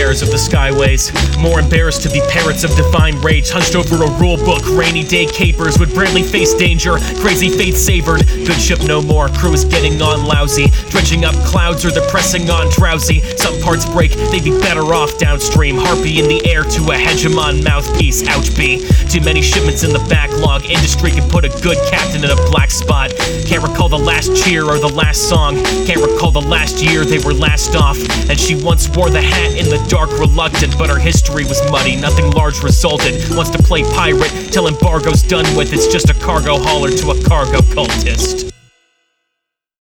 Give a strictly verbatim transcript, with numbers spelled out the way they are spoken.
seafarers of the skyways, more embarrassed to be parrots of divine rage, hunched over a rule book. Rainy day capers would bravely face danger, crazy fate savored. Good ship no more, crew is getting on lousy, dredging up clouds or they're pressing on drowsy. Some parts break, they'd be better off downstream. Harpy in the air to a hegemon mouthpiece, ouch B. Too many shipments in the backlog, industry can put a good captain in a black spot. Can't recall the last cheer or the last song, can't recall the last year they were last off. And she once wore the hat in the dark, reluctant, but her history was muddy, nothing large resulted. Wants to play pirate till embargo's done with, it's just a cargo hauler to a cargo cultist.